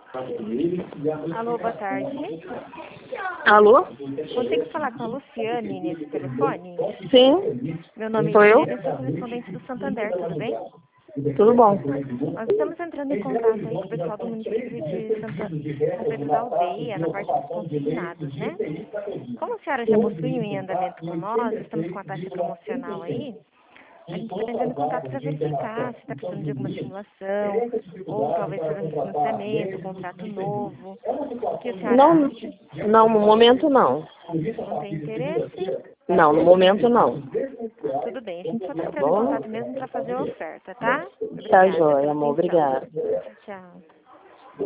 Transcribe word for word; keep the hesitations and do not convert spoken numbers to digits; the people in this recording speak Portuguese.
Alô, boa tarde. Alô? Consigo falar com a Luciane nesse telefone? Sim, Meu nome sou é eu? Juliana, sou correspondente do Santander, tudo bem? Tudo bom? Nós estamos entrando em contato aí com o pessoal do município de Santa, São Pedro da Aldeia, na parte dos consignados, né? Como a senhora já possui um em andamento com nós, estamos com a taxa promocional aí, a gente está entrando em contato para verificar se está precisando de alguma simulação, ou talvez fazer um financiamento, um contrato novo. O que a senhora Não, acha? não, no momento não. Não tem interesse? Não, no momento não. Tudo bem, a gente só está Tá entrando em bom? contato mesmo para fazer a oferta, tá? Tá Obrigada joia, pela amor. atenção. Obrigada. Tchau, tchau.